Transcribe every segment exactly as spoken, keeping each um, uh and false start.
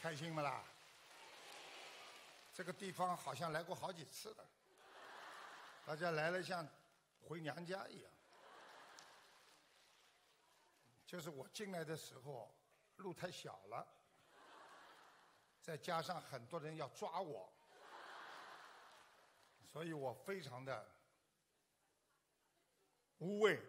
开心吗啦？这个地方好像来过好几次了，大家来了像回娘家一样。就是我进来的时候路太小了，再加上很多人要抓我，所以我非常的无畏。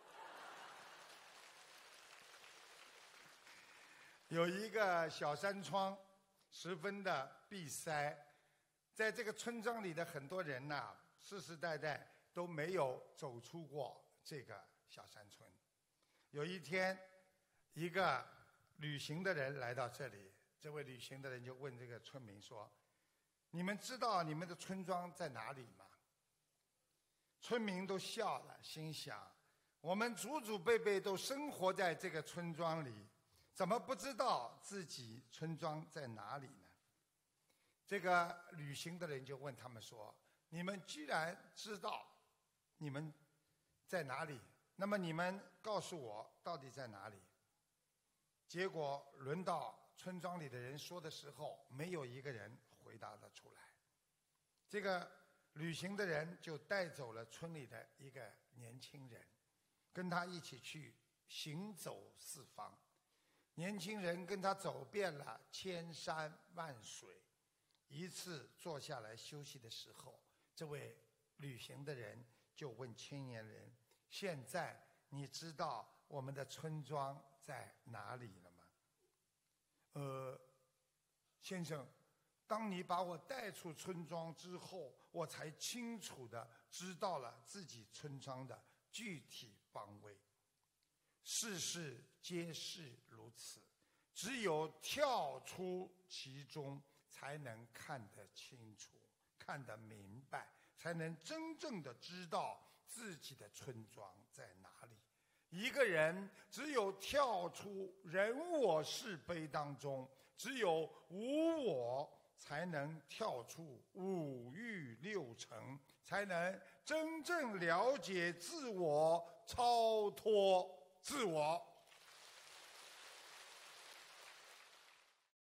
有一个小山窗，十分的闭塞，在这个村庄里的很多人呐、世世代代都没有走出过这个小山村。有一天，一个旅行的人来到这里，这位旅行的人就问这个村民说：“你们知道你们的村庄在哪里吗？”村民都笑了，心想：我们祖祖辈辈都生活在这个村庄里，怎么不知道自己村庄在哪里呢？这个旅行的人就问他们说：“你们既然知道你们在哪里，那么你们告诉我到底在哪里？”结果轮到村庄里的人说的时候，没有一个人回答得出来。这个旅行的人就带走了村里的一个年轻人，跟他一起去行走四方。年轻人跟他走遍了千山万水，一次坐下来休息的时候，这位旅行的人就问青年人：“现在你知道我们的村庄在哪里了吗？”呃，先生，当你把我带出村庄之后，我才清楚地知道了自己村庄的具体方位。世事皆是如此，只有跳出其中，才能看得清楚，看得明白，才能真正的知道自己的村庄在哪里。一个人只有跳出人我是非当中，只有无我，才能跳出五欲六尘，才能真正了解自我，超脱自我。